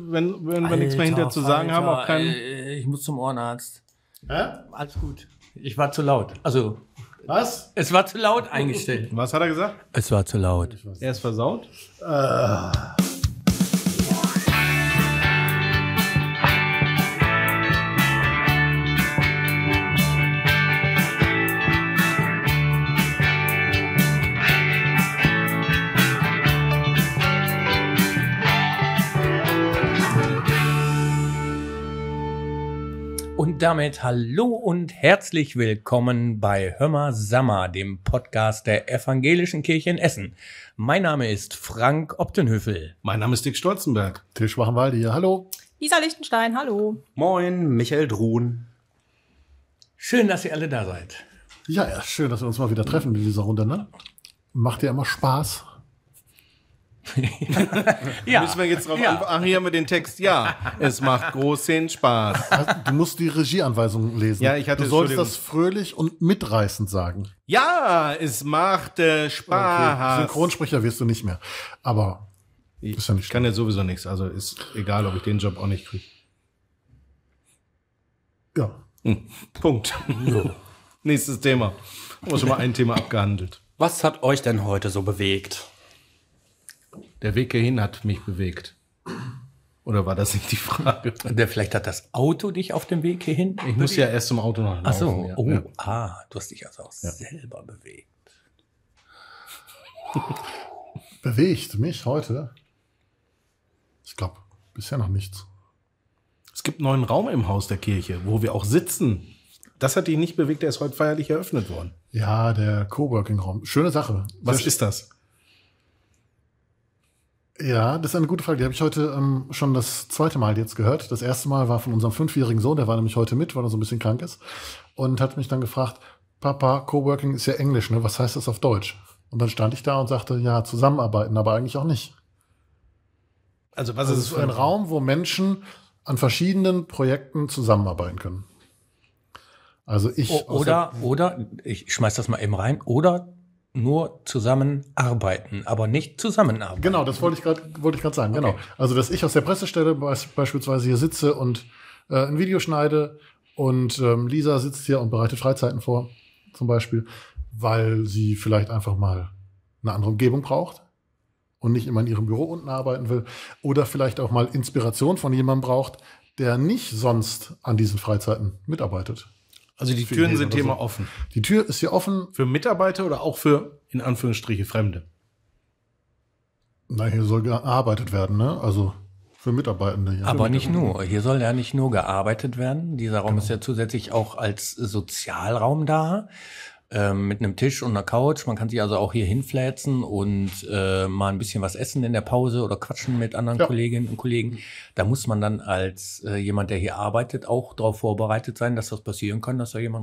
wenn wir nichts mehr hinter zu sagen haben, auch keinen... Ich muss zum Ohrenarzt. Hä? Alles gut. Ich war zu laut. Also... Was? Es war zu laut eingestellt. Was hat er gesagt? Es war zu laut. Er ist versaut? Und damit hallo und herzlich willkommen bei Hör Sammer, dem Podcast der Evangelischen Kirche in Essen. Mein Name ist Frank Optenhöfel. Mein Name ist Dick Stolzenberg. Til Schwachenwalde hier, hallo. Isa Lichtenstein, hallo. Moin, Michael Druhn. Schön, dass ihr alle da seid. Ja, schön, dass wir uns mal wieder treffen in dieser Runde, ne? Macht ja immer Spaß. Ja. Müssen wir jetzt drauf an? Ach, hier haben wir den Text. Ja, es macht großen Spaß. Also, du musst die Regieanweisungen lesen. Ja, ich hatte... Du sollst das fröhlich und mitreißend sagen. Ja, es macht Spaß. Okay. Synchronsprecher wirst du nicht mehr. Aber ist ja nicht Ich kann ja sowieso nichts. Also ist egal, ob ich den Job auch nicht kriege. Ja. Punkt. Nächstes Thema. Haben wir schon mal ein Thema abgehandelt. Was hat euch denn heute so bewegt? Der Weg hierhin hat mich bewegt. Oder war das nicht die Frage? Vielleicht hat das Auto dich auf dem Weg hierhin. Ich muss ja erst zum Auto noch laufen. Ach so, ja. oh, Ja. du hast dich also auch selber bewegt. Bewegt mich heute? Ich glaube, bisher noch nichts. Es gibt einen neuen Raum im Haus der Kirche, wo wir auch sitzen. Das hat dich nicht bewegt, der ist heute feierlich eröffnet worden. Ja, der Coworking-Raum. Schöne Sache. Was ist das? Ja, das ist eine gute Frage. Die habe ich heute schon das zweite Mal jetzt gehört. Das erste Mal war von unserem 5-jährigen Sohn, der war nämlich heute mit, weil er so ein bisschen krank ist. Und hat mich dann gefragt, Papa, Coworking ist ja Englisch, ne? Was heißt das auf Deutsch? Und dann stand ich da und sagte, ja, zusammenarbeiten, aber eigentlich auch nicht. Also was Also ist es ist ein Raum, wo Menschen an verschiedenen Projekten zusammenarbeiten können. Also ich... Oder, ich schmeiß das mal eben rein, oder nur zusammenarbeiten, aber nicht zusammenarbeiten. Genau, das wollte ich gerade sagen. Okay. Genau. Also, dass ich aus der Pressestelle beispielsweise hier sitze und ein Video schneide und Lisa sitzt hier und bereitet Freizeiten vor, zum Beispiel, weil sie vielleicht einfach mal eine andere Umgebung braucht und nicht immer in ihrem Büro unten arbeiten will. Oder vielleicht auch mal Inspiration von jemandem braucht, der nicht sonst an diesen Freizeiten mitarbeitet. Also die Türen sind hier mal offen. Die Tür ist hier offen. Für Mitarbeiter oder auch für, in Anführungsstriche, Fremde? Na, hier soll gearbeitet werden, ne? Also für Mitarbeitende. Ja. Aber nicht nur. Hier soll ja nicht nur gearbeitet werden. Dieser Raum ist ja zusätzlich auch als Sozialraum da. Mit einem Tisch und einer Couch. Man kann sich also auch hier hinfläzen und mal ein bisschen was essen in der Pause oder quatschen mit anderen Kolleginnen und Kollegen. Da muss man dann als jemand, der hier arbeitet, auch darauf vorbereitet sein, dass das passieren kann, dass da jemand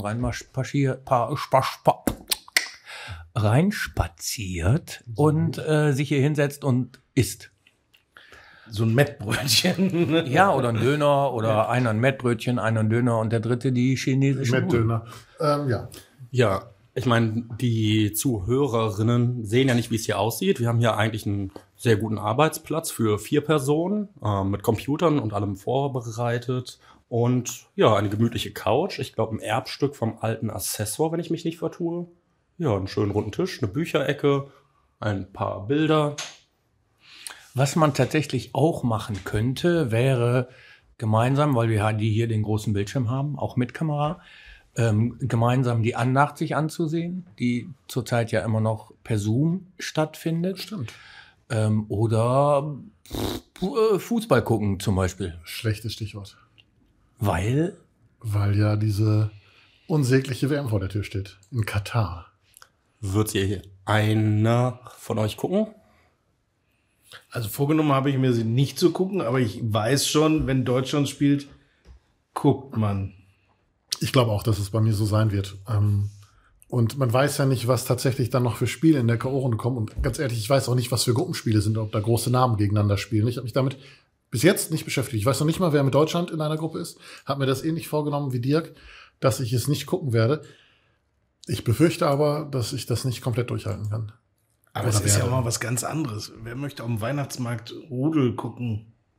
reinspaziert und sich hier hinsetzt und isst. So ein Mettbrötchen. Ja, oder ein Döner oder einer ein Mettbrötchen, einer ein Döner und der dritte die chinesische Mettdöner. Ja. Ja, ich meine, die Zuhörerinnen sehen ja nicht, wie es hier aussieht. Wir haben hier eigentlich einen sehr guten Arbeitsplatz für 4 Personen mit Computern und allem vorbereitet. Und ja, eine gemütliche Couch. Ich glaube, ein Erbstück vom alten Assessor, wenn ich mich nicht vertue. Ja, einen schönen runden Tisch, eine Bücherecke, ein paar Bilder. Was man tatsächlich auch machen könnte, wäre gemeinsam, weil wir die hier den großen Bildschirm haben, auch mit Kamera, gemeinsam die Andacht sich anzusehen, die zurzeit ja immer noch per Zoom stattfindet. Stimmt. Oder Fußball gucken zum Beispiel. Schlechtes Stichwort. Weil ja diese unsägliche WM vor der Tür steht. In Katar. Wird hier einer von euch gucken? Also vorgenommen habe ich mir sie nicht zu gucken, aber ich weiß schon, wenn Deutschland spielt, guckt man. Ich glaube auch, dass es bei mir so sein wird. Und man weiß ja nicht, was tatsächlich dann noch für Spiele in der K.O.-Runde kommen. Und ganz ehrlich, ich weiß auch nicht, was für Gruppenspiele sind, ob da große Namen gegeneinander spielen. Ich habe mich damit bis jetzt nicht beschäftigt. Ich weiß noch nicht mal, wer mit Deutschland in einer Gruppe ist. Habe mir das ähnlich vorgenommen wie Dirk, dass ich es nicht gucken werde. Ich befürchte aber, dass ich das nicht komplett durchhalten kann. Aber es ist ja auch mal was ganz anderes. Wer möchte auf dem Weihnachtsmarkt Rudel gucken?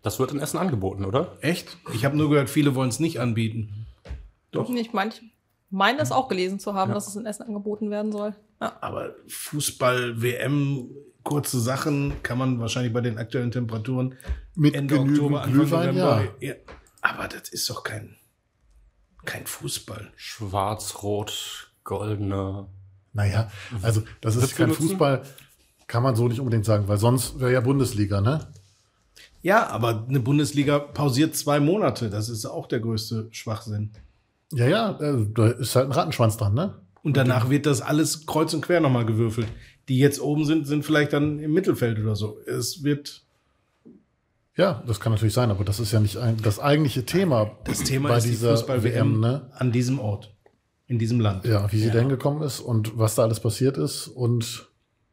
Das wird in Essen angeboten, oder? Echt? Ich habe nur gehört, viele wollen es nicht anbieten. Doch. Ich meine das auch gelesen zu haben, dass es in Essen angeboten werden soll. Ja. Aber Fußball, WM, kurze Sachen kann man wahrscheinlich bei den aktuellen Temperaturen Mit Ende genügend Oktober, Anfang Glühwein, November. ja. Ja. Aber das ist doch kein Fußball. Schwarz, Rot, Goldene. Naja, also das ist Wird's kein benutzen? Fußball, kann man so nicht unbedingt sagen, weil sonst wäre ja Bundesliga, ne? Ja, aber eine Bundesliga pausiert 2 Monate. Das ist auch der größte Schwachsinn. Ja, da ist halt ein Rattenschwanz dran, ne? Und danach wird das alles kreuz und quer nochmal gewürfelt. Die jetzt oben sind vielleicht dann im Mittelfeld oder so. Es wird. Ja, das kann natürlich sein, aber das ist ja nicht das eigentliche Thema. Das Thema bei ist die dieser Fußball-WM ne? an diesem Ort, in diesem Land. Ja, wie sie da hingekommen ist und was da alles passiert ist. Und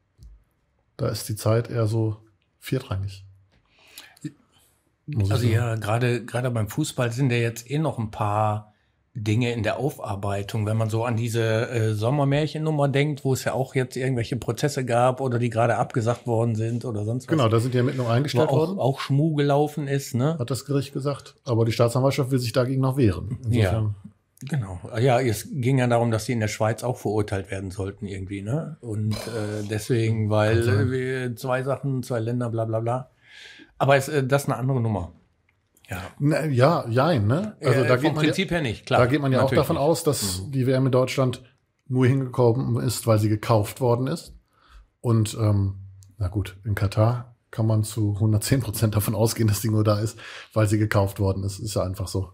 da ist die Zeit eher so viertrangig. Muss ich Also sagen. ja, gerade beim Fußball sind ja jetzt noch ein paar Dinge in der Aufarbeitung. Wenn man so an diese Sommermärchennummer denkt, wo es ja auch jetzt irgendwelche Prozesse gab oder die gerade abgesagt worden sind oder sonst was. Genau, da sind die Ermittlungen Wo eingestellt worden, auch Schmuh gelaufen ist, ne? hat das Gericht gesagt. Aber die Staatsanwaltschaft will sich dagegen noch wehren. Insofern, Genau. Ja, es ging ja darum, dass sie in der Schweiz auch verurteilt werden sollten irgendwie, ne? Und deswegen, weil wir 2 Sachen, 2 Länder, bla bla bla. Aber das ist eine andere Nummer. Ja. jein, ne? Also da geht vom man Prinzip her nicht, klar. Da geht man ja auch Natürlich davon nicht. aus, dass die WM in Deutschland nur hingekommen ist, weil sie gekauft worden ist. Und na gut, in Katar kann man zu 110% davon ausgehen, dass die nur da ist, weil sie gekauft worden ist. Ist ja einfach so.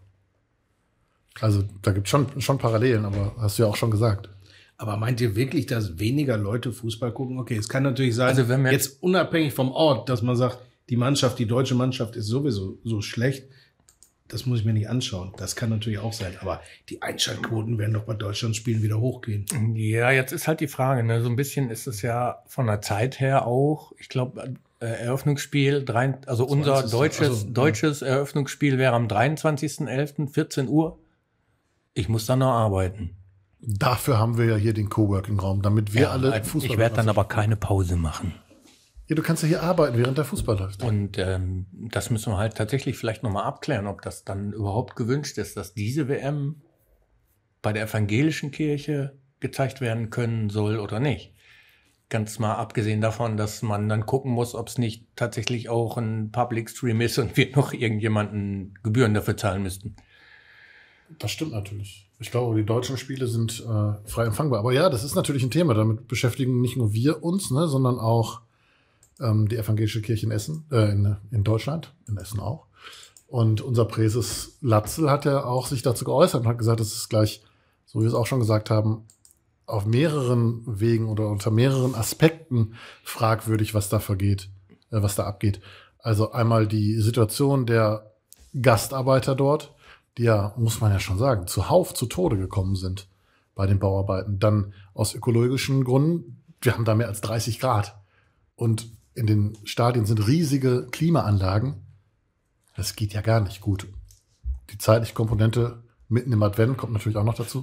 Also da gibt es schon Parallelen, aber hast du ja auch schon gesagt. Aber meint ihr wirklich, dass weniger Leute Fußball gucken? Okay, es kann natürlich sein, Also wenn wir jetzt unabhängig vom Ort, dass man sagt, die deutsche Mannschaft ist sowieso so schlecht, das muss ich mir nicht anschauen. Das kann natürlich auch sein. Aber die Einschaltquoten werden doch bei Deutschlandspielen wieder hochgehen. Ja, jetzt ist halt die Frage, ne? So ein bisschen ist es ja von der Zeit her auch, ich glaube, Eröffnungsspiel, also unser 20. deutsches Eröffnungsspiel wäre am 23.11., 14 Uhr. Ich muss dann noch arbeiten. Dafür haben wir ja hier den Coworking-Raum, damit wir alle Fußball Ich werde dann aber keine Pause machen. Ja, du kannst ja hier arbeiten, während der Fußball läuft. Und das müssen wir halt tatsächlich vielleicht nochmal abklären, ob das dann überhaupt gewünscht ist, dass diese WM bei der evangelischen Kirche gezeigt werden können soll oder nicht. Ganz mal abgesehen davon, dass man dann gucken muss, ob es nicht tatsächlich auch ein Public Stream ist und wir noch irgendjemanden Gebühren dafür zahlen müssten. Das stimmt natürlich. Ich glaube, die deutschen Spiele sind frei empfangbar. Aber ja, das ist natürlich ein Thema. Damit beschäftigen nicht nur wir uns, ne, sondern auch die evangelische Kirche in Essen, in Deutschland, in Essen auch. Und unser Präses Latzel hat ja auch sich dazu geäußert und hat gesagt, das ist gleich, so wie wir es auch schon gesagt haben, auf mehreren Wegen oder unter mehreren Aspekten fragwürdig, was da abgeht. Also einmal die Situation der Gastarbeiter dort, die ja, muss man ja schon sagen, zuhauf zu Tode gekommen sind bei den Bauarbeiten. Dann aus ökologischen Gründen, wir haben da mehr als 30 Grad. Und in den Stadien sind riesige Klimaanlagen. Das geht ja gar nicht gut. Die zeitliche Komponente mitten im Advent kommt natürlich auch noch dazu.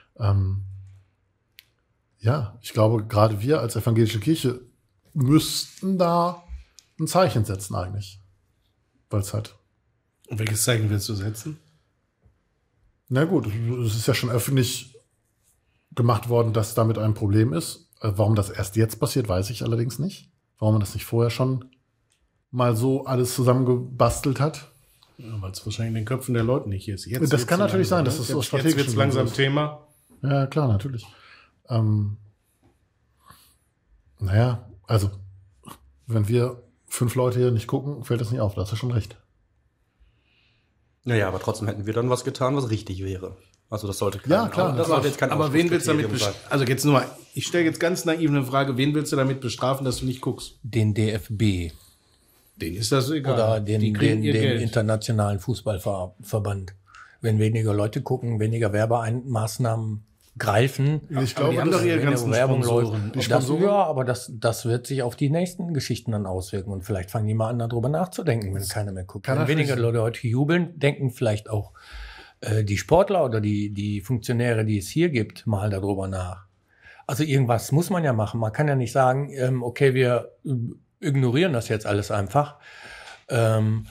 Ja, ich glaube, gerade wir als evangelische Kirche müssten da ein Zeichen setzen eigentlich. Weil es halt. Und welches Zeichen willst du setzen? Na gut, es ist ja schon öffentlich gemacht worden, dass damit ein Problem ist. Warum das erst jetzt passiert, weiß ich allerdings nicht. Warum man das nicht vorher schon mal so alles zusammengebastelt hat. Ja, weil es wahrscheinlich in den Köpfen der Leute nicht ist. Jetzt Das wird's kann natürlich langsam, sein, dass ne? es so Jetzt strategisch wird es langsam ist. Thema. Ja, klar, natürlich. Naja, also, wenn wir 5 Leute hier nicht gucken, fällt das nicht auf. Da hast du schon recht. Naja, aber trotzdem hätten wir dann was getan, was richtig wäre. Also das sollte Ja, klar, das sollte jetzt kein Aber wen willst du damit Ausschlusskriterium bestrafen? Also jetzt nur mal, ich stelle jetzt ganz naiv eine Frage, wen willst du damit bestrafen, dass du nicht guckst? Den DFB Denen ist das egal. oder Die den kriegen ihr Geld. internationalen Fußballverband. Wenn weniger Leute gucken, weniger Werbemaßnahmen greifen, Ich Aber die haben doch ihre weniger ganzen Werbung Sponsoren. läuft. Die Das, Sponsoren? ja, aber das wird sich auf die nächsten Geschichten dann auswirken. Und vielleicht fangen die mal an, darüber nachzudenken, wenn keiner mehr guckt. kann Wenn natürlich weniger Leute heute jubeln, denken vielleicht auch die Sportler oder die Funktionäre, die es hier gibt, mal darüber nach. Also irgendwas muss man ja machen. Man kann ja nicht sagen, okay, wir ignorieren das jetzt alles einfach.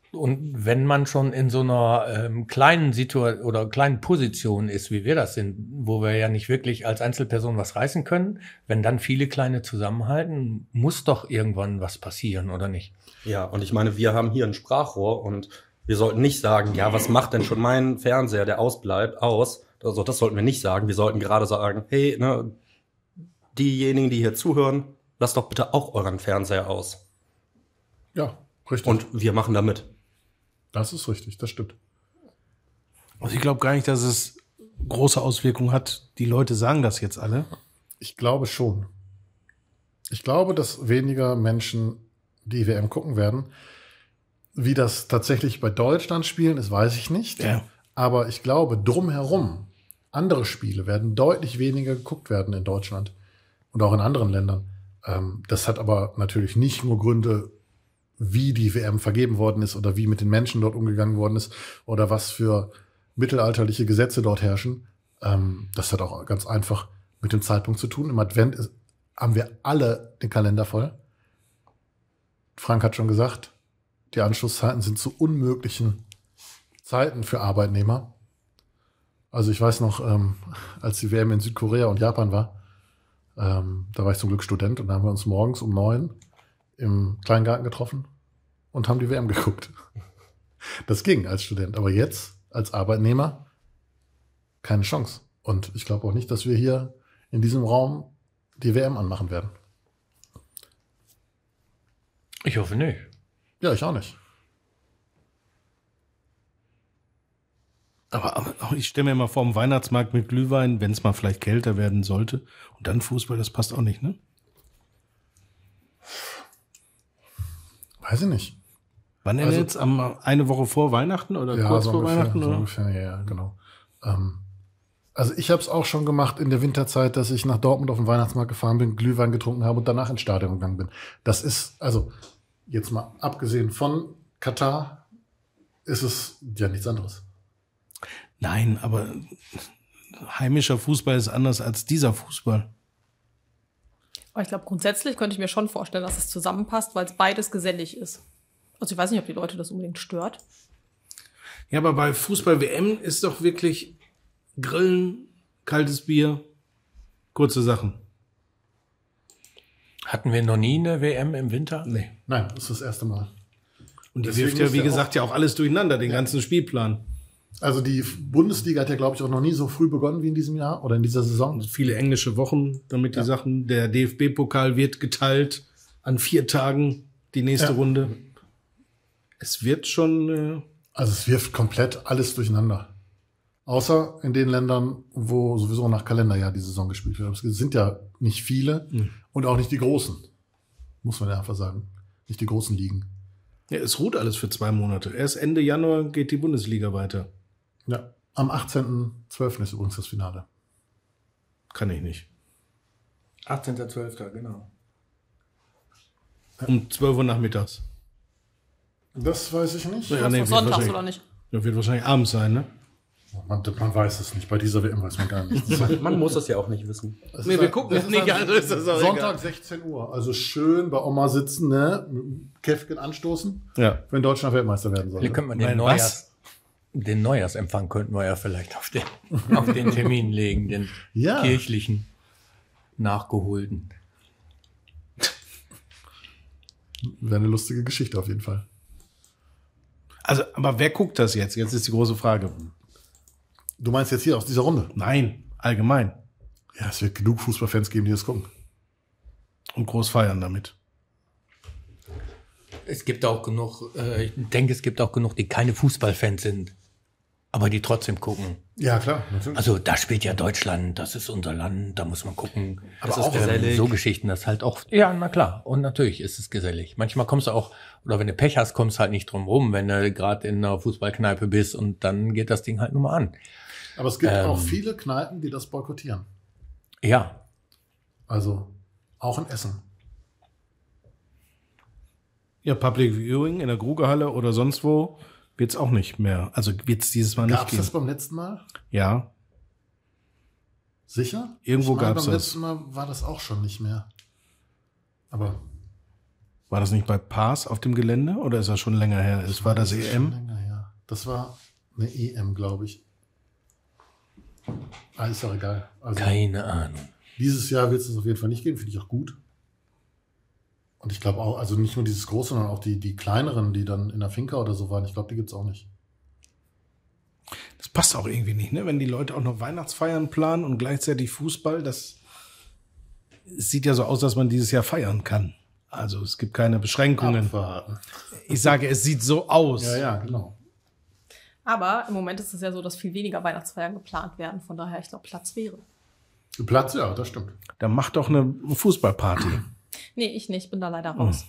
Und wenn man schon in so einer kleinen Situation oder kleinen Position ist, wie wir das sind, wo wir ja nicht wirklich als Einzelperson was reißen können, wenn dann viele kleine zusammenhalten, muss doch irgendwann was passieren, oder nicht? Ja, und ich meine, wir haben hier ein Sprachrohr und wir sollten nicht sagen, ja, was macht denn schon mein Fernseher, der ausbleibt, aus? Also das sollten wir nicht sagen. Wir sollten gerade sagen, hey, ne, diejenigen, die hier zuhören, lasst doch bitte auch euren Fernseher aus. Ja, richtig. Und wir machen da mit. Das ist richtig, das stimmt. Also ich glaube gar nicht, dass es große Auswirkungen hat. Die Leute sagen das jetzt alle. Ich glaube schon. Ich glaube, dass weniger Menschen die WM gucken werden. Wie das tatsächlich bei Deutschland spielen ist, weiß ich nicht. Ja. Aber ich glaube, drumherum, andere Spiele werden deutlich weniger geguckt werden in Deutschland und auch in anderen Ländern. Das hat aber natürlich nicht nur Gründe, wie die WM vergeben worden ist oder wie mit den Menschen dort umgegangen worden ist oder was für mittelalterliche Gesetze dort herrschen. Das hat auch ganz einfach mit dem Zeitpunkt zu tun. Im Advent haben wir alle den Kalender voll. Frank hat schon gesagt, die Anschlusszeiten sind zu unmöglichen Zeiten für Arbeitnehmer. Also ich weiß noch, als die WM in Südkorea und Japan war, da war ich zum Glück Student und da haben wir uns morgens um 9 im Kleingarten getroffen und haben die WM geguckt. Das ging als Student, aber jetzt als Arbeitnehmer keine Chance. Und ich glaube auch nicht, dass wir hier in diesem Raum die WM anmachen werden. Ich hoffe nicht. Ja, ich auch nicht. Aber ich stelle mir mal vor, dem Weihnachtsmarkt mit Glühwein, wenn es mal vielleicht kälter werden sollte. Und dann Fußball, das passt auch nicht, ne? Weiß ich nicht. Wann denn jetzt? Eine Woche vor Weihnachten oder kurz so vor ungefähr, Weihnachten? so Oder? ungefähr, ja, genau. Also ich habe es auch schon gemacht in der Winterzeit, dass ich nach Dortmund auf den Weihnachtsmarkt gefahren bin, Glühwein getrunken habe und danach ins Stadion gegangen bin. Das ist, also jetzt mal abgesehen von Katar, ist es ja nichts anderes. Nein, aber heimischer Fußball ist anders als dieser Fußball. Aber ich glaube, grundsätzlich könnte ich mir schon vorstellen, dass es zusammenpasst, weil es beides gesellig ist. Also ich weiß nicht, ob die Leute das unbedingt stört. Ja, aber bei Fußball-WM ist doch wirklich Grillen, kaltes Bier, kurze Sachen. Hatten wir noch nie eine WM im Winter? Nee. Nein, das ist das erste Mal. Und die Deswegen wirft ja, ist wie ja gesagt, ja auch alles durcheinander, den ganzen Spielplan. Also die Bundesliga hat ja, glaube ich, auch noch nie so früh begonnen wie in diesem Jahr oder in dieser Saison. Viele englische Wochen, damit die Sachen. Der DFB-Pokal wird geteilt an 4 Tagen, die nächste Runde. Es wird schon... Also es wirft komplett alles durcheinander. Außer in den Ländern, wo sowieso nach Kalenderjahr die Saison gespielt wird. Es sind ja nicht viele und auch nicht die großen. Muss man ja einfach sagen. Nicht die großen Ligen. Ja, es ruht alles für 2 Monate. Erst Ende Januar geht die Bundesliga weiter. Ja, am 18.12. ist übrigens das Finale. Kann ich nicht. 18.12., genau. Um 12 Uhr nachmittags. Das weiß ich nicht. Ja, Das nee, war wird sonntags wahrscheinlich- oder nicht? Ja, wird wahrscheinlich abends sein, ne? Man weiß es nicht. Bei dieser WM weiß man gar nicht. Man muss es ja auch nicht wissen. Nee, wir gucken es nicht, also ist das auch Sonntag 16 Uhr. Also schön bei Oma sitzen, ne? Mit dem Käffchen anstoßen, Ja. wenn Deutschland Weltmeister werden soll. Hier könnte man Nein, den Neujahrsempfang könnten wir ja vielleicht auf den Termin legen, den Ja. kirchlichen, nachgeholten. Wäre eine lustige Geschichte auf jeden Fall. Also, aber wer guckt das jetzt? Jetzt ist die große Frage. Du meinst jetzt hier aus dieser Runde? Nein, allgemein. Ja, es wird genug Fußballfans geben, die das gucken. Und groß feiern damit. Es gibt auch genug, ich denke, es gibt auch genug, die keine Fußballfans sind, aber die trotzdem gucken. Ja, klar, natürlich. Also da spielt ja Deutschland, das ist unser Land, da muss man gucken. Aber auch gesellig. so Geschichten, das halt auch, ja, na klar. Und natürlich ist es gesellig. Manchmal kommst du auch, oder wenn du Pech hast, kommst du halt nicht drum rum, wenn du gerade in einer Fußballkneipe bist und dann geht das Ding halt nur mal an. Aber es gibt auch viele Kneipen, die das boykottieren. Ja, Also auch in Essen. Ja, Public Viewing in der Grugehalle oder sonst wo wird's auch nicht mehr. Also wird's dieses Mal nicht Gab es geben. das beim letzten Mal? Ja, Sicher? Irgendwo Ich meine, gab's beim das. letzten Mal war das auch schon nicht mehr. Aber War das nicht bei Paas auf dem Gelände oder ist das schon länger her? Es war das ist schon EM? länger her. Das war eine EM, glaube ich. Ist auch egal. Also, Keine Ahnung. dieses Jahr wird es auf jeden Fall nicht geben, finde ich auch gut. Und ich glaube auch, also nicht nur dieses große, sondern auch die kleineren, die dann in der Finca oder so waren, ich glaube, die gibt es auch nicht. Das passt auch irgendwie nicht, ne? Wenn die Leute auch noch Weihnachtsfeiern planen und gleichzeitig Fußball, es sieht ja so aus, dass man dieses Jahr feiern kann. Also es gibt keine Beschränkungen. Abwarten. Ich sage, es sieht so aus. Ja, genau. Aber im Moment ist es ja so, dass viel weniger Weihnachtsfeiern geplant werden. Von daher, ich glaube, Platz wäre. Platz, ja, das stimmt. Dann macht doch eine Fußballparty. Nee, ich nicht. Bin da leider raus.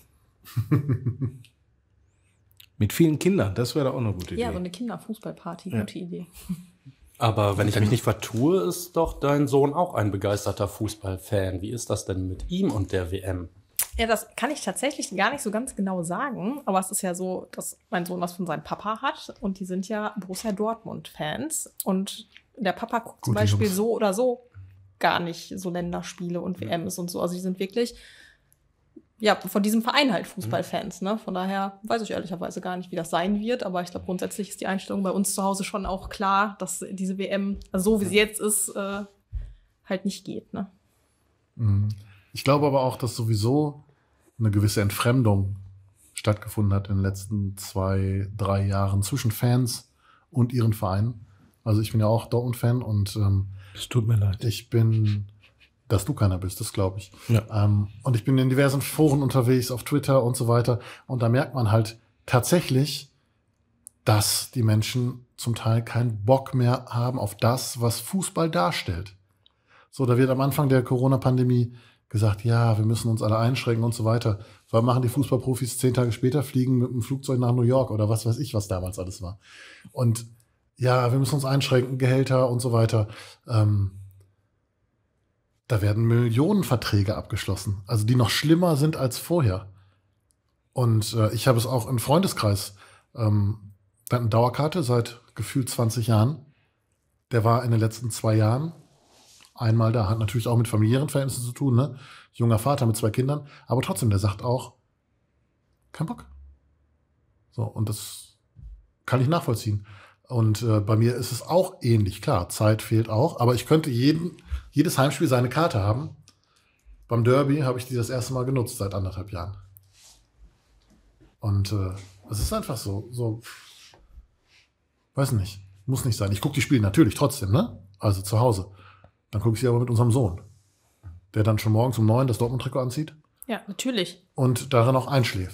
Mit vielen Kindern, das wäre doch auch eine gute Idee. Ja, so eine Kinderfußballparty. Gute Idee. Aber wenn ich mich nicht vertue, ist doch dein Sohn auch ein begeisterter Fußballfan. Wie ist das denn mit ihm und der WM? Ja, das kann ich tatsächlich gar nicht so ganz genau sagen. Aber es ist ja so, dass mein Sohn was von seinem Papa hat. Und die sind ja Borussia Dortmund-Fans. Und der Papa guckt zum Gute Beispiel Jungs. so oder so gar nicht so Länderspiele und WMs und so. Also die sind wirklich, ja, von diesem Verein halt Fußballfans. Ne? Von daher weiß ich ehrlicherweise gar nicht, wie das sein wird. Aber ich glaube, grundsätzlich ist die Einstellung bei uns zu Hause schon auch klar, dass diese WM, also so wie sie jetzt ist, halt nicht geht. Ne? Ich glaube aber auch, dass sowieso eine gewisse Entfremdung stattgefunden hat in den letzten 2-3 Jahren zwischen Fans und ihren Vereinen. Also ich bin ja auch Dortmund-Fan und Es tut mir leid. ich bin, dass du keiner bist, das glaube ich. Ja. Und ich bin in diversen Foren unterwegs, auf Twitter und so weiter. Und da merkt man halt tatsächlich, dass die Menschen zum Teil keinen Bock mehr haben auf das, was Fußball darstellt. So, da wird am Anfang der Corona-Pandemie gesagt, ja, wir müssen uns alle einschränken und so weiter. Was machen die Fußballprofis 10 Tage später? Fliegen mit dem Flugzeug nach New York oder was weiß ich, was damals alles war. Und ja, wir müssen uns einschränken, Gehälter und so weiter. Da werden Millionenverträge abgeschlossen, also die noch schlimmer sind als vorher. Und ich habe es auch im Freundeskreis, der hat eine Dauerkarte seit gefühlt 20 Jahren. Der war in den letzten 2 Jahren einmal da, hat natürlich auch mit familiären Verhältnissen zu tun, ne? Junger Vater mit 2 Kindern, aber trotzdem, der sagt auch, kein Bock. So, und das kann ich nachvollziehen. Und bei mir ist es auch ähnlich, klar, Zeit fehlt auch, aber ich könnte jedes Heimspiel seine Karte haben. Beim Derby habe ich die das erste Mal genutzt seit 1,5 Jahren. Und es ist einfach so, weiß nicht, muss nicht sein. Ich gucke die Spiele natürlich trotzdem, ne? Also zu Hause. Dann gucke ich sie aber mit unserem Sohn, der dann schon morgens um 9 das Dortmund-Trikot anzieht Ja, natürlich. und darin auch einschläft.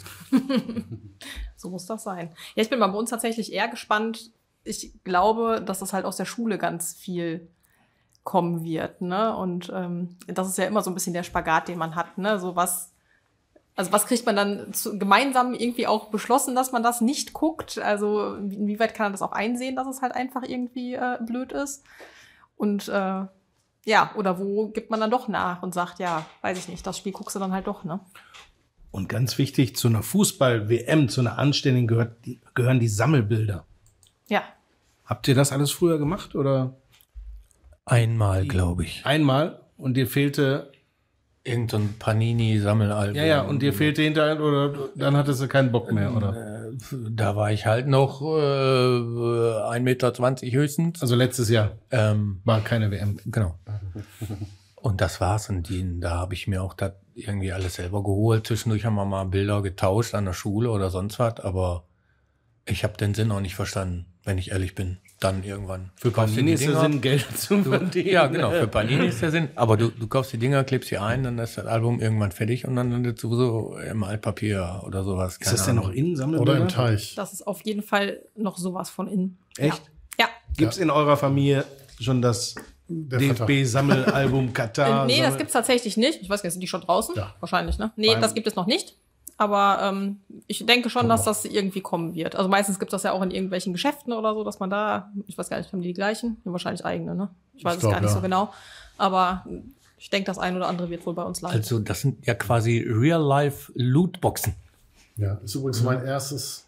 So muss das sein. Ja, ich bin bei uns tatsächlich eher gespannt. Ich glaube, dass das halt aus der Schule ganz viel kommen wird, ne? Und das ist ja immer so ein bisschen der Spagat, den man hat, ne? So was kriegt man dann gemeinsam irgendwie auch beschlossen, dass man das nicht guckt? Also inwieweit kann man das auch einsehen, dass es halt einfach irgendwie blöd ist? Und ja, oder wo gibt man dann doch nach und sagt, ja, weiß ich nicht, das Spiel guckst du dann halt doch, ne? Und ganz wichtig, zu einer Fußball-WM, zu einer anständigen gehören die Sammelbilder. Ja. Habt ihr das alles früher gemacht oder Einmal, glaube ich. einmal und dir fehlte, Irgend so ein Panini-Sammelalbum. ja, und dir fehlte hinterher oder dann hattest du keinen Bock mehr, oder? Da war ich halt noch 1,20 Meter höchstens. Also letztes Jahr war keine WM. Genau. Und das war's. Und da habe ich mir auch das irgendwie alles selber geholt. Zwischendurch haben wir mal Bilder getauscht an der Schule oder sonst was. Aber ich habe den Sinn auch nicht verstanden, wenn ich ehrlich bin. Dann irgendwann. Für Panini ist der Sinn, Geld zu verdienen. Ja, genau. Für Panini ist der Sinn. Aber du kaufst die Dinger, klebst sie ein, dann ist das Album irgendwann fertig und dann landet sowieso im Altpapier oder sowas. Ist das denn noch in Sammelbilder? Oder im Teich. Das ist auf jeden Fall noch sowas von innen. Echt? Ja. Gibt's in eurer Familie schon das Der DFB-Sammelalbum Katar? Nee, das gibt's tatsächlich nicht. Ich weiß gar nicht, sind die schon draußen? Ja. Wahrscheinlich, ne? Nee, das gibt es noch nicht. Aber ich denke schon, dass das irgendwie kommen wird. Also meistens gibt es das ja auch in irgendwelchen Geschäften oder so, dass man da, ich weiß gar nicht, haben die gleichen? Ja, wahrscheinlich eigene, ne? Ich weiß es glaub, gar nicht ja. so genau. Aber ich denke, das ein oder andere wird wohl bei uns landen. Also das sind ja quasi Real-Life-Lootboxen. Ja, ist übrigens mein erstes,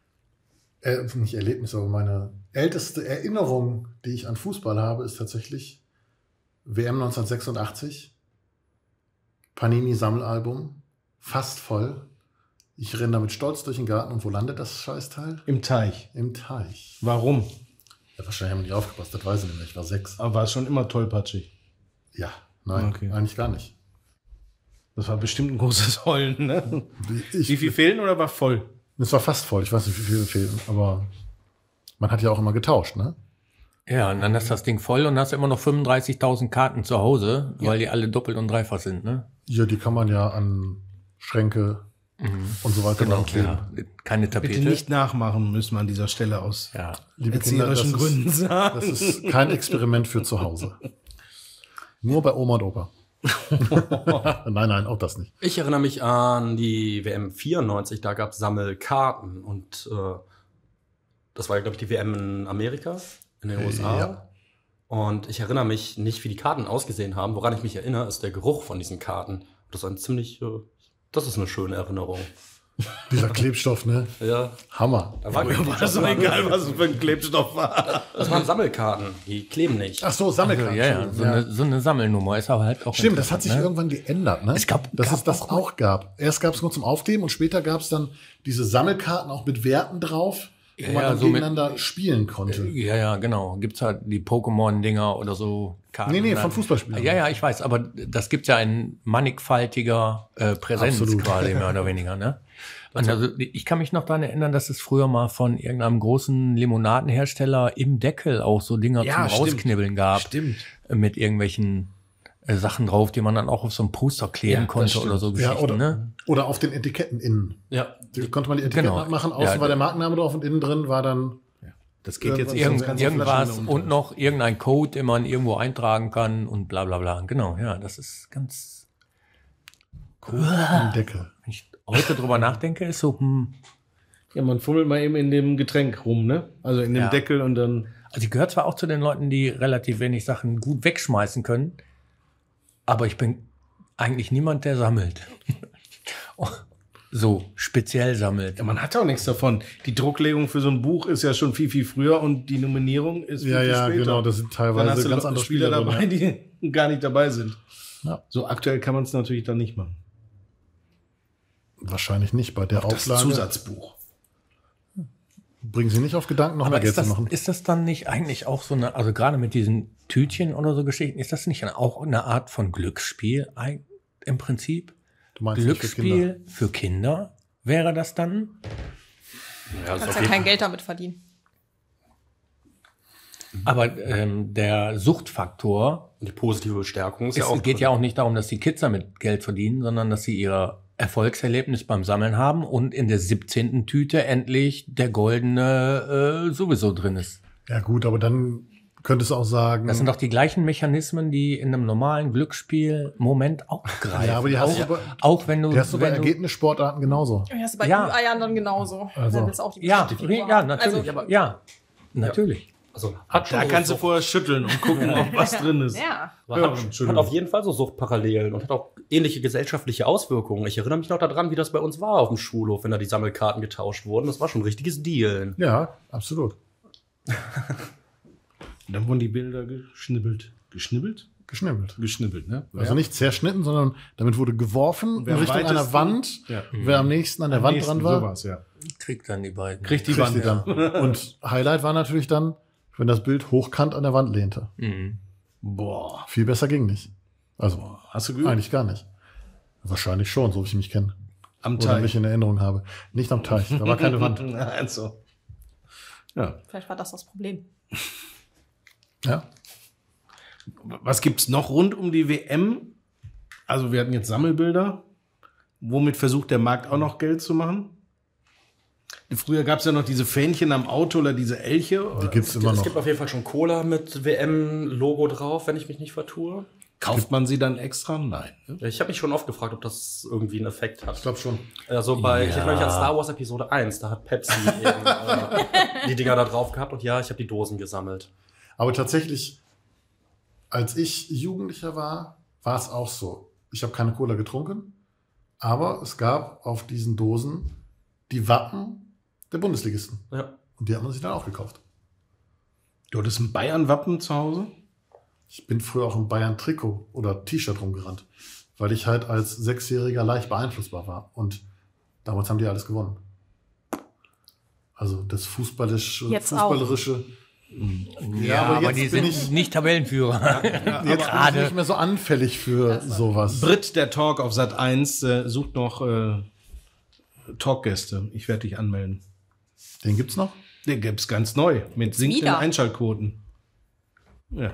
nicht Erlebnis, aber meine älteste Erinnerung, die ich an Fußball habe, ist tatsächlich WM 1986, Panini-Sammelalbum, fast voll. Ich renne damit stolz durch den Garten und wo landet das Scheißteil? Im Teich. Im Teich. Warum? Ja, wahrscheinlich haben wir nicht aufgepasst, das weiß ich nicht mehr. Ich war 6. Aber war es schon immer tollpatschig. Ja, nein, Okay. eigentlich gar nicht. Das war bestimmt ein großes Heulen, ne? Wie Ich, viel fehlen oder war voll? es war fast voll, ich weiß nicht, wie viele fehlen, aber man hat ja auch immer getauscht, ne? Ja, und dann ist das Ding voll und hast immer noch 35.000 Karten zu Hause, weil die alle doppelt und dreifach sind, ne? Ja, die kann man ja an Schränke und so weiter Genau, kleben. ja. Keine Tapete. Bitte nicht nachmachen, müssen wir an dieser Stelle aus Ja. Liebe Kinder, erzieherischen Gründen sagen. das ist kein Experiment für zu Hause. Nur bei Oma und Opa. Nein, auch das nicht. Ich erinnere mich an die WM 94, da gab es Sammelkarten und das war ja, glaube ich, die WM in Amerika, in den USA. Ja. Und ich erinnere mich nicht, wie die Karten ausgesehen haben. Woran ich mich erinnere, ist der Geruch von diesen Karten. Das war ein ziemlich, das ist eine schöne Erinnerung. Dieser Klebstoff, ne? Ja, Hammer. da war Mir war das doch egal, was es für ein Klebstoff war. Das waren Sammelkarten, die kleben nicht. Ach so, Sammelkarten. Ja, so eine Sammelnummer ist aber halt auch Stimmt, das hat sich interessant, irgendwann geändert, ne? Es gab dass es das auch gab. Erst gab es nur zum Aufkleben und später gab es dann diese Sammelkarten auch mit Werten drauf, wo man Ja, dann so mit- gegeneinander spielen konnte. Ja, genau. Gibt's halt die Pokémon-Dinger oder so. Karten. Nee, von Fußballspielern. Ja, ich weiß, aber das gibt ja in mannigfaltiger Präsenz Absolut. quasi, mehr oder weniger, ne? Und also, ich kann mich noch daran erinnern, dass es früher mal von irgendeinem großen Limonadenhersteller im Deckel auch so Dinger Ja, zum stimmt. Rausknibbeln gab. Stimmt. Mit irgendwelchen Sachen drauf, die man dann auch auf so ein Poster kleben Ja, das konnte stimmt. oder so Ja, Geschichten, oder, ne? oder auf den Etiketten innen. Ja, Da konnte man die Etiketten Genau. abmachen, außen Ja, war der Markenname drauf und innen drin war dann. Das geht jetzt Irgendwas- sonst kannst du Irgendwas Flaschen und noch irgendein Code, den man irgendwo eintragen kann und bla bla bla. Genau, ja, das ist ganz Im Deckel. wenn ich heute drüber nachdenke, ist so, Ja, man fummelt mal eben in dem Getränk rum, ne? Also in dem Ja. Deckel und dann. also ich gehöre zwar auch zu den Leuten, die relativ wenig Sachen gut wegschmeißen können, aber ich bin eigentlich niemand, der sammelt. So, speziell sammelt. Ja, man hat auch nichts davon. Die Drucklegung für so ein Buch ist ja schon viel, viel früher und die Nominierung ist viel, Ja, viel ja, später. genau. Das sind Dann hast teilweise du ganz andere Spieler Spieler dabei, drin, die gar nicht dabei sind. Ja. So aktuell kann man es natürlich dann nicht machen. ja. Wahrscheinlich nicht. Bei der Das Auflage Zusatzbuch. bringen sie nicht auf Gedanken, noch Aber mehr Geld zu machen. ist das dann nicht eigentlich auch so eine, also gerade mit diesen Tütchen oder so Geschichten, ist das nicht auch eine Art von Glücksspiel im Prinzip? Du meinst nicht für Kinder. Glücksspiel für Kinder wäre das dann? ja, Du kannst ja kein Geld damit verdienen. Aber der Suchtfaktor, die positive Bestärkung ist ja es auch. geht ja auch nicht darum, dass die Kids damit Geld verdienen, sondern dass sie ihr Erfolgserlebnis beim Sammeln haben und in der 17. Tüte endlich der goldene sowieso drin ist. Ja gut, aber dann könntest du auch sagen, Das sind doch die gleichen Mechanismen, die in einem normalen Glücksspiel-Moment auch greifen. Ja, aber die hast du auch, bei- auch wenn du, die hast du bei wenn du Ergebnissportarten genauso. Ja, hast du bei Ja. Ü-Eiern dann genauso. Also. Dann willst du auch die ja, bestimmte Figur ja, haben. natürlich, Also, ja, natürlich. Also hat schon Da so kannst du Sucht- vorher schütteln und gucken, ob was drin ist. ja. hat auf jeden Fall so Suchtparallelen und hat auch ähnliche gesellschaftliche Auswirkungen. Ich erinnere mich noch daran, wie das bei uns war auf dem Schulhof, wenn da die Sammelkarten getauscht wurden. Das war schon ein richtiges Dealen. Ja, absolut. Und dann wurden die Bilder geschnibbelt. Geschnibbelt? Geschnibbelt. Geschnibbelt, ne? Also nicht zerschnitten, sondern damit wurde geworfen Wer in Richtung am einer weitesten- Wand. Ja. Wer am nächsten an der Wand dran war, Sowas, ja. Kriegt dann die beiden. Kriegt die kriegt Wand. sie dann. Und Highlight war natürlich dann, wenn das Bild hochkant an der Wand lehnte. Mhm. Boah. Viel besser ging nicht. Also Hast du geübt? eigentlich gar nicht. Wahrscheinlich schon, so wie ich mich kenne. Am Oder mich Teich. in Erinnerung habe. Nicht am Teich, da war keine Wand. Also. Ja. Vielleicht war das das Problem. Ja. Was gibt's noch rund um die WM? Also wir hatten jetzt Sammelbilder. Womit versucht der Markt auch noch Geld zu machen? Früher gab's ja noch diese Fähnchen am Auto oder diese Elche. Die gibt's immer Es noch. gibt auf jeden Fall schon Cola mit WM-Logo drauf, wenn ich mich nicht vertue. Kauft man sie dann extra? Nein. Ne? Ich habe mich schon oft gefragt, ob das irgendwie einen Effekt hat. Ich glaube schon. Also ich erinnere mich an Star Wars Episode 1, da hat Pepsi eben, die Dinger da drauf gehabt und ja, ich habe die Dosen gesammelt. Aber tatsächlich, als ich Jugendlicher war es auch so. Ich habe keine Cola getrunken, aber es gab auf diesen Dosen die Wappen der Bundesligisten. Ja. Und die hat man sich dann auch gekauft. Du hattest ein Bayern-Wappen zu Hause? Ich bin früher auch im Bayern-Trikot oder T-Shirt rumgerannt, weil ich halt als Sechsjähriger leicht beeinflussbar war. Und Damals haben die alles gewonnen. Also das fußballerische. Ja, aber die sind nicht Tabellenführer. Jetzt bin ich nicht mehr so anfällig für sowas. Brit, der Talk auf Sat 1, sucht noch Talkgäste. Ich werde dich anmelden. Den gibt's noch? Den gibt's ganz neu mit sinkenden wieder? Einschaltquoten. Ja.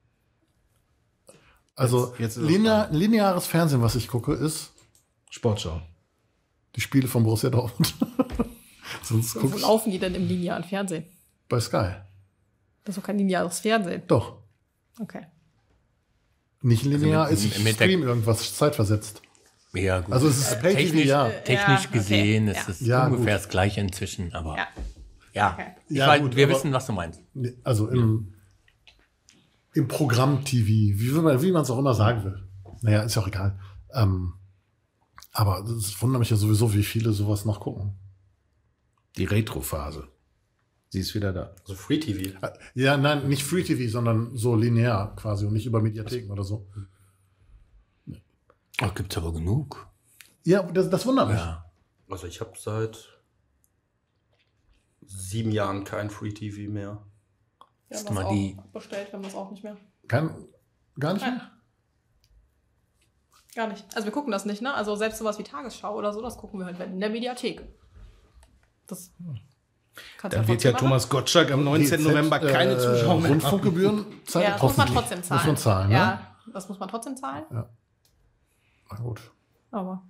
Also Jetzt ist es lineares Fernsehen, was ich gucke, ist Sportschau. die Spiele von Borussia Dortmund. Sonst Wo gucke ich laufen die denn im linearen Fernsehen? bei Sky. Das ist doch kein lineares Fernsehen. Doch. Okay. Nicht linear, Also ich mit der- stream irgendwas zeitversetzt. Ja, gut. Also es ist Pay-TV, ja. Technisch Ja, gesehen okay. ist es Ja, ungefähr gut. das Gleiche inzwischen, aber Ja. ja. Okay. Ich Ja, weiß, gut, wir aber- wissen, was du meinst. Also im Programm-TV, wie man es auch immer sagen will. Naja, ist ja auch egal. Aber es wundert mich ja sowieso, wie viele sowas noch gucken. Die Retro-Phase. Sie ist wieder da. Also Free TV. Ja, nein, nicht Free TV, sondern so linear quasi und nicht über Mediatheken oder so. Ach, gibt's aber genug. Ja, das wundert mich. Ja. Also ich habe seit 7 Jahren kein Free TV mehr. Wir Ist haben mal das die- auch bestellt, wir haben das auch nicht mehr. Gar nicht mehr? Gar nicht. Also wir gucken das nicht, ne? Also selbst sowas wie Tagesschau oder so, das gucken wir halt in der Mediathek. Das kannst Dann du wird ja trotzdem machen. Thomas Gottschalk am 19. November keine Zuschauer mehr haben. Rundfunkgebühren zahlen Ja, das muss man trotzdem zahlen. Muss man zahlen, Ja, ne? das muss man trotzdem zahlen. Na gut. Aber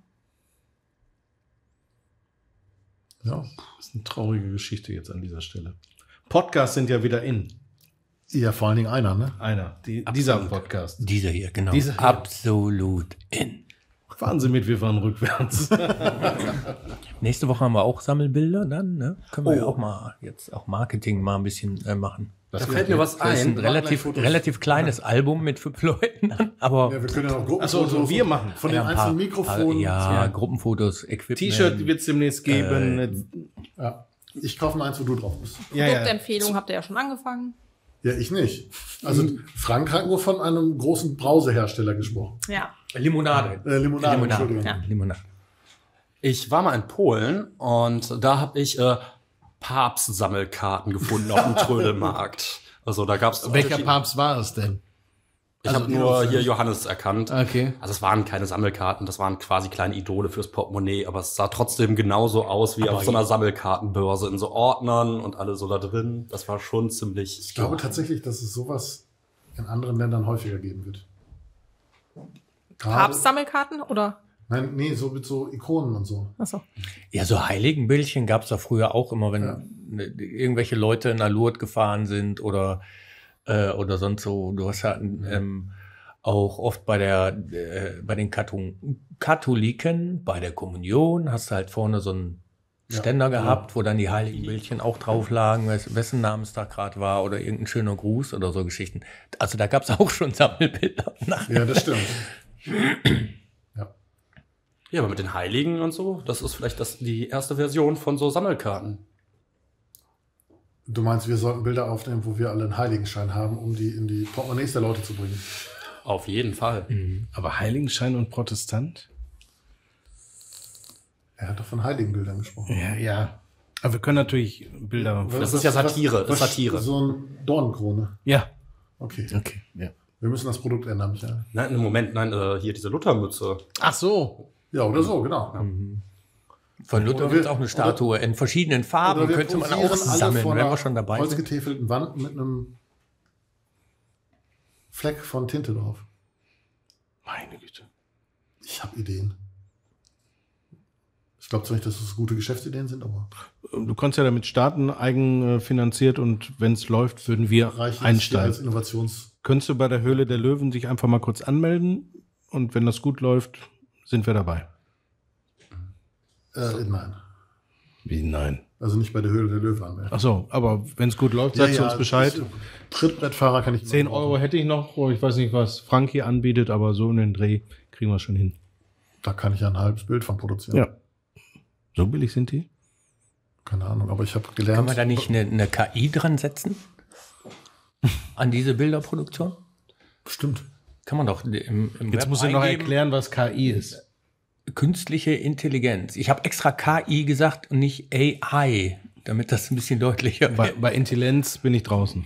Ja. Das ist eine traurige Geschichte jetzt an dieser Stelle. Podcasts sind ja wieder in. Ja, vor allen Dingen einer, ne? Dieser Podcast. Dieser hier, genau. Dieser hier. Absolut in. Fahren Sie mit, wir fahren rückwärts. Nächste Woche haben wir auch Sammelbilder dann, ne? Können wir ja auch mal jetzt auch Marketing mal ein bisschen machen. Da fällt mir was Das ist ein ein. relativ kleines Album mit 5 Leuten, aber Ja, wir können ja noch Gruppenfotos Achso, so wir machen. von ja, den ein paar- einzelnen Mikrofonen. ja, Gruppenfotos, Equipment. T-Shirt wird es demnächst geben. Ja. Ich kaufe mal eins, wo du drauf bist. ja, ja. Produktempfehlung habt ihr ja schon angefangen. Ja, ich nicht. Also Frank hat nur von einem großen Brausehersteller gesprochen. Ja. Limonade. Limonade, Entschuldigung. Ja. Limonade. Ich war mal in Polen und da habe ich Papst-Sammelkarten gefunden auf dem Trödelmarkt. Also da gab's Welcher Papst war es denn? Ich habe nur hier Johannes erkannt. Okay. Also es waren keine Sammelkarten, das waren quasi kleine Idole fürs Portemonnaie, aber es sah trotzdem genauso aus wie auf so einer Sammelkartenbörse in so Ordnern und alle so da drin. Das war schon ziemlich. Ich glaube tatsächlich, dass es sowas in anderen Ländern häufiger geben wird. Gerade- Papstsammelkarten oder? Nein, nee, so mit so Ikonen und so. Achso. Ja, so Heiligenbildchen gab's da früher auch immer, wenn irgendwelche Leute nach Lourdes gefahren sind oder sonst so. Du hast ja auch oft bei den Katholiken, bei der Kommunion, hast du halt vorne so einen Ständer gehabt, wo dann die Heiligenbildchen auch drauf lagen, wessen Namenstag gerade war oder irgendein schöner Gruß oder so Geschichten. Also da gab's auch schon Sammelbilder. Ja, das stimmt. Ja, aber mit den Heiligen und so, das ist vielleicht die erste Version von so Sammelkarten. Du meinst, wir sollten Bilder aufnehmen, wo wir alle einen Heiligenschein haben, um die in die Portemonnaies der Leute zu bringen? Auf jeden Fall. Aber Heiligenschein und Protestant? Er hat doch von Heiligenbildern gesprochen. Ja, ja. Aber wir können natürlich Bilder. Das ist ja Satire, ist Satire. So ein Dornenkrone. Ja. Okay. Okay. Ja. Wir müssen das Produkt ändern, Michael. Nein, im Moment, hier diese Luthermütze. Ach so. Ja, oder so, genau. Von Luther Oder gibt es wir- auch eine Statue in verschiedenen Farben, Oder wir könnte man auch posieren alle sammeln, vor wenn einer wir schon dabei sind. holzgetäfelten Wand mit einem Fleck von Tinte drauf. Meine Güte. Ich habe Ideen. Ich glaube zwar nicht, dass es gute Geschäftsideen sind, aber Du kannst ja damit starten, eigenfinanziert, und wenn es läuft, würden wir reicht jetzt hier einsteigen. als Innovations... Könntest du bei der Höhle der Löwen sich einfach mal kurz anmelden, und wenn das gut läuft, sind wir dabei. Nein. Wie nein? Also nicht bei der Höhle der Löwen anmelden. Ach so, aber wenn es gut läuft, sagst du uns Bescheid. Trittbrettfahrer kann ich 10 Euro hätte ich noch, ich weiß nicht, was Frank hier anbietet, aber so in den Dreh kriegen wir schon hin. Da kann ich ja ein halbes Bild von produzieren. Ja. So billig sind die? Keine Ahnung, aber ich habe Kann gelernt. man da nicht eine KI dran setzen? An diese Bilderproduktion? Stimmt. Kann man doch im Jetzt Web muss ich noch eingeben. erklären, was KI ist. künstliche Intelligenz. Ich habe extra KI gesagt und nicht AI, damit das ein bisschen deutlicher wird. Bei Intelligenz bin ich draußen.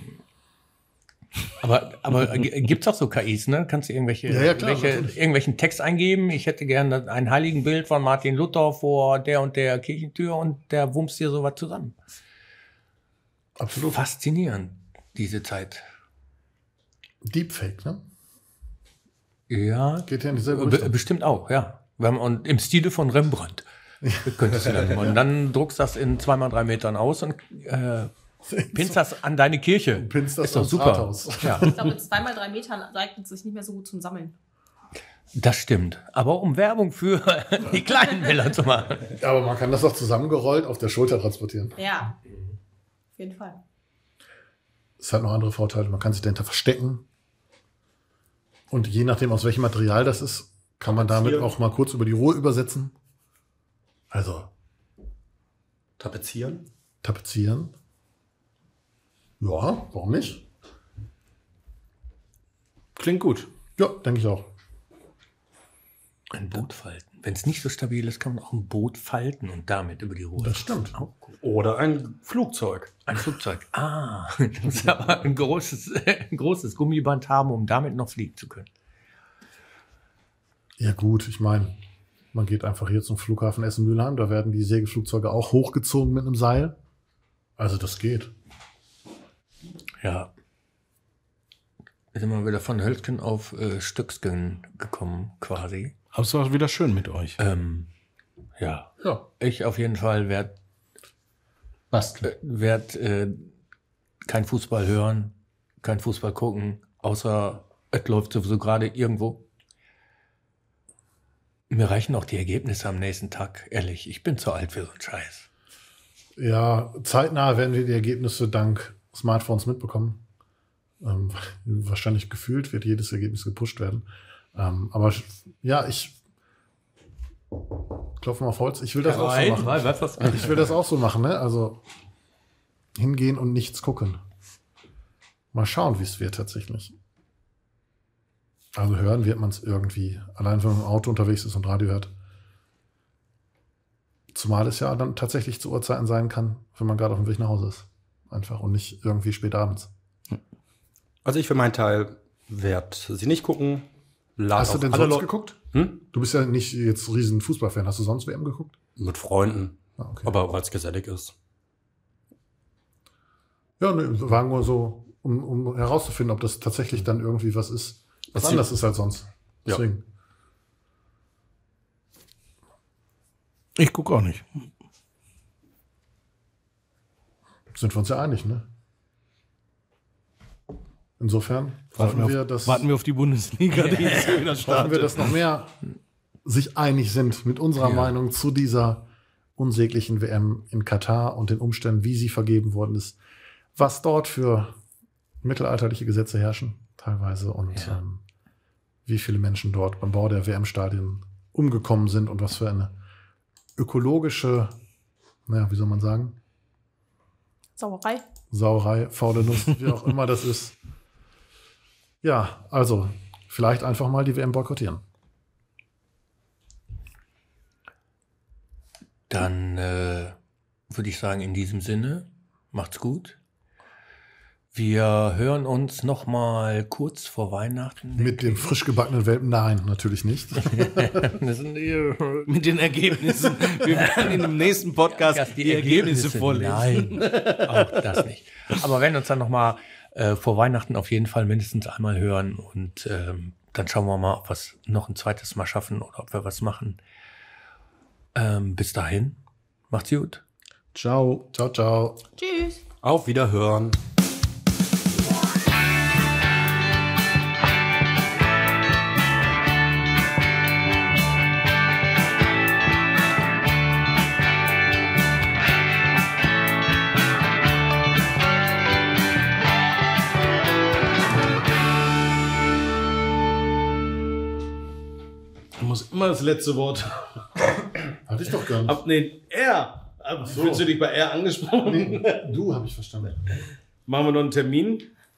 Aber gibt's auch so KIs, ne? Kannst du irgendwelchen Text eingeben? Ich hätte gerne ein Heiligenbild von Martin Luther vor der und der Kirchentür und der wummst dir sowas zusammen. Absolut. Faszinierend, diese Zeit. Deepfake, ne? Ja. Geht ja in dieselbe Richtung. Bestimmt auch, ja. Und im Stile von Rembrandt. Könntest du dann. Und dann druckst das in 2x3 Metern aus und pinst das an deine Kirche. Pinst das ist doch super. Rathaus. Ja. Ich glaube, mit 2x3 Metern eignet es sich nicht mehr so gut zum Sammeln. Das stimmt. Aber um Werbung für die kleinen Bilder zu machen. Aber man kann das auch zusammengerollt auf der Schulter transportieren. Ja, auf jeden Fall. Es hat noch andere Vorteile. Man kann sich dahinter verstecken. Und je nachdem, aus welchem Material das ist, kann man damit auch mal kurz über die Ruhe übersetzen. Also. Tapezieren? Tapezieren. Ja, warum nicht? Klingt gut. Ja, denke ich auch. Ein Boot falten. Wenn es nicht so stabil ist, kann man auch ein Boot falten und damit über die Ruhe. Das stimmt. Auch gut. Oder ein Flugzeug. Ein Flugzeug. Das muss aber ein großes Gummiband haben, um damit noch fliegen zu können. Ja gut, ich meine, man geht einfach hier zum Flughafen Essen-Mülheim, da werden die Segelflugzeuge auch hochgezogen mit einem Seil. Also das geht. Ja. Sind wir wieder von Hölzgen auf Stöcksken gekommen, quasi. Aber es war wieder schön mit euch. Ja. Ja. Ich auf jeden Fall werde kein Fußball hören, kein Fußball gucken, außer es läuft sowieso gerade irgendwo. Mir reichen auch die Ergebnisse am nächsten Tag, ehrlich. Ich bin zu alt für so einen Scheiß. Ja, zeitnah werden wir die Ergebnisse dank Smartphones mitbekommen. Wahrscheinlich gefühlt wird jedes Ergebnis gepusht werden. Aber ja, ich klopfe mal auf Holz. Ich will das auch so machen. Ich will das auch so machen, ne? Also hingehen und nichts gucken. Mal schauen, wie es wird tatsächlich. Also hören wird man es irgendwie. Allein wenn man im Auto unterwegs ist und Radio hört. Zumal es ja dann tatsächlich zu Uhrzeiten sein kann, wenn man gerade auf dem Weg nach Hause ist. Einfach und nicht irgendwie spät abends. Also ich für meinen Teil werde sie nicht gucken. Hast du denn sonst geguckt? Du bist ja nicht jetzt riesen Fußballfan. Hast du sonst WM geguckt? Mit Freunden. Ah, okay. Aber weil es gesellig ist. Ja, ne, war nur so, um herauszufinden, ob das tatsächlich dann irgendwie was ist, was anders ist als sonst. Deswegen. Ja. Ich gucke auch nicht. Sind wir uns ja einig, ne? Insofern hoffen wir auf die Bundesliga, die jetzt wieder hoffen startet. wir, dass noch mehr sich einig sind mit unserer Meinung zu dieser unsäglichen WM in Katar und den Umständen, wie sie vergeben worden ist, was dort für mittelalterliche Gesetze herrschen, teilweise, und wie viele Menschen dort beim Bau der WM-Stadien umgekommen sind und was für eine ökologische, wie soll man sagen? Sauerei, faule Nuss, wie auch immer das ist. Ja, also vielleicht einfach mal die WM boykottieren. Dann würde ich sagen, in diesem Sinne, macht's gut. Wir hören uns noch mal kurz vor Weihnachten. Mit dem frisch gebackenen Welpen? Nein, natürlich nicht. Mit den Ergebnissen. Wir werden in dem nächsten Podcast die Ergebnisse vorlesen. Nein, auch das nicht. Aber wir werden uns dann noch mal vor Weihnachten auf jeden Fall mindestens einmal hören. Und dann schauen wir mal, ob wir es noch ein zweites Mal schaffen oder ob wir was machen. Bis dahin, macht's gut. Ciao. Ciao, ciao. Tschüss. Auf Wiederhören. Du musst immer das letzte Wort. Hatte ich doch gar nicht. Er. Fühlst du dich bei er angesprochen? Nee, du, habe ich verstanden. Machen wir noch einen Termin?